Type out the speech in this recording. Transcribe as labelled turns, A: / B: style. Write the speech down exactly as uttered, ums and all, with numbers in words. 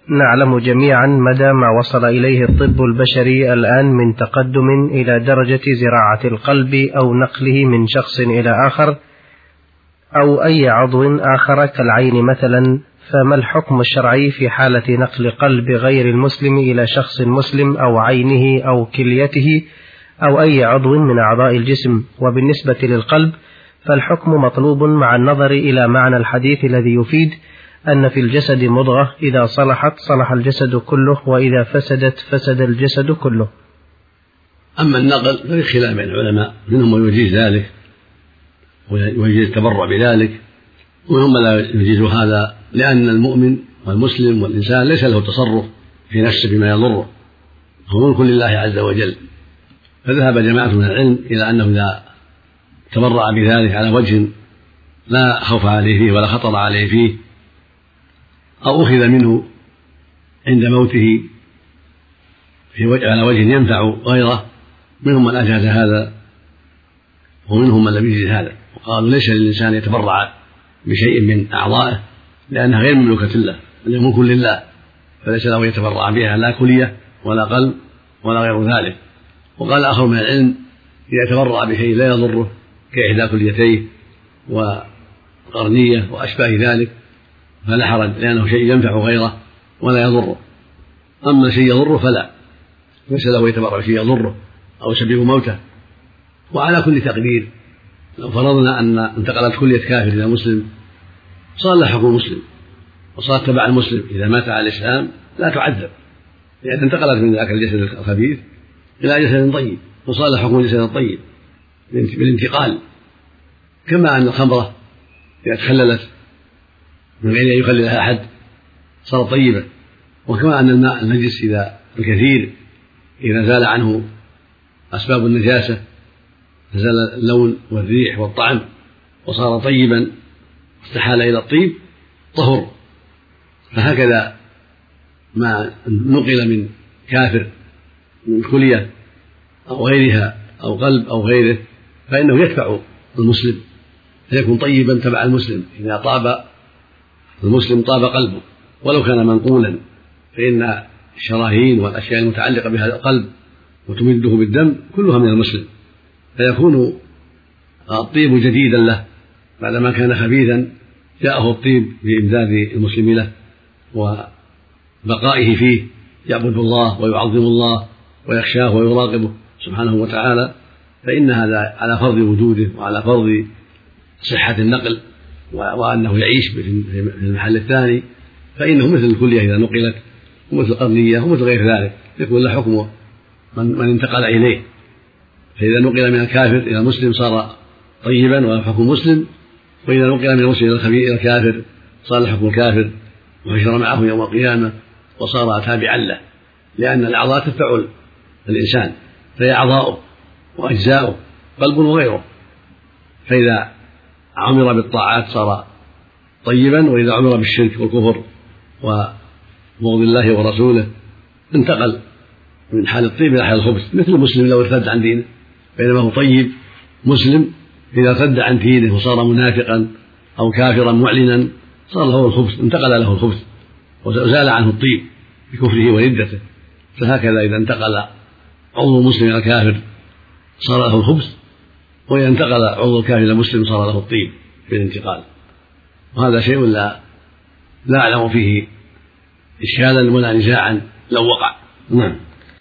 A: نعلم جميعا مدى ما وصل إليه الطب البشري الآن من تقدم إلى درجة زراعة القلب أو نقله من شخص إلى آخر أو أي عضو آخر كالعين مثلا، فما الحكم الشرعي في حالة نقل قلب غير المسلم إلى شخص مسلم أو عينه أو كليته أو أي عضو من أعضاء الجسم؟ وبالنسبة للقلب فالحكم مطلوب مع النظر إلى معنى الحديث الذي يفيد أن في الجسد مضغة إذا صلحت صلح الجسد كله وإذا فسدت فسد الجسد كله.
B: أما النقل ففي خلاف بين العلماء، منهم من يجيز ذلك ويجيز التبرع بذلك، ومنهم من لا يجيز هذا، لأن المؤمن والمسلم والإنسان ليس له تصرف في نفسه بما يضره، هو ملك لله عز وجل. فذهب جماعة من العلم إلى أنه إذا تبرع بذلك على وجه لا خوف عليه فيه ولا خطر عليه فيه، أو أخذ منه عند موته في وجه على وجه ينفع غيره، منهم من أجاز هذا ومنهم من لم يجز هذا، وقالوا ليس للإنسان يتبرع بشيء من أعضائه لأنها غير مملوكة له، بل ملك لله، فليس له يتبرع بها لا كلية ولا قلب ولا غير ذلك. وقال آخر من العلم إذا تبرع بشيء لا يضره كإحدى كليتيه وقرنية وأشباه ذلك فلا حرج، لأنه شيء ينفع غيره ولا يضره. أما شيء يضره فلا، ليس له يتبرع بشيء يضره أو يسبب موته. وعلى كل تقدير لو فرضنا أن انتقلت كلية كافر إلى مسلم صار له حكم مسلم وصار تبع المسلم، إذا مات على الإسلام لا تعذب، لأن انتقلت من ذاك الجسد الخبيث إلى جسد طيب وصار له حكم جسد طيب بالانتقال. كما أن الخمرة إذا تخللت من غير أن يخللها أحد صارت طيبة، وكما أن الماء النجس إذا الكثير إذا زال عنه أسباب النجاسة فزال اللون والريح والطعم وصار طيبا استحال إلى الطيب طهر. فهكذا ما نقل من كافر من كلية أو غيرها أو قلب أو غيره فإنه يتبع المسلم فيكون طيبا تبع المسلم. إذا طاب المسلم طاب قلبه ولو كان منقولا، فإن الشرايين والأشياء المتعلقة بهذا القلب وتمده بالدم كلها من المسلم، فيكون الطيب جديدا له بعدما كان خبيثا، جاءه الطيب بإمداد المسلم له وبقائه فيه، يعبد الله ويعظم الله ويخشاه ويراقبه سبحانه وتعالى، فإن هذا على فرض وجوده وعلى فرض صحة النقل وأنه يعيش في المحل الثاني، فإنه مثل الكلية إذا نقلت ومثل القرنية ومثل غير ذلك، يكون له حكم من, من انتقل إليه. فإذا نقل من الكافر إلى المسلم صار طيبا وله حكم مسلم، وإذا نقل من المسلم إلى الخبيث إلى الكافر صار له حكم الكافر وحشر معه يوم القيامة وصار تابعا له، لأن الأعضاء تتبع الإنسان فهي أعضاؤه وأجزاؤه قلب وغيره، فإذا عمر بالطاعات صار طيبا، وإذا عمر بالشرك والكفر وبغض الله ورسوله انتقل من حال الطيب إلى حال الخبث، مثل المسلم لو ارتد عن دينه، بينما هو طيب مسلم إذا ارتد عن دينه وصار منافقا أو كافرا معلنا صار له الخبث، انتقل له الخبث وزال عنه الطيب بكفره وردته. فهكذا إذا انتقل عضو المسلم إلى الكافر صار له الخبث، وإذا انتقل عضو الكافر إلى المسلم صار له الطيب في الانتقال. وهذا شيء لا لا أعلم فيه إشكالا ولا نزاعا لو وقع. نعم.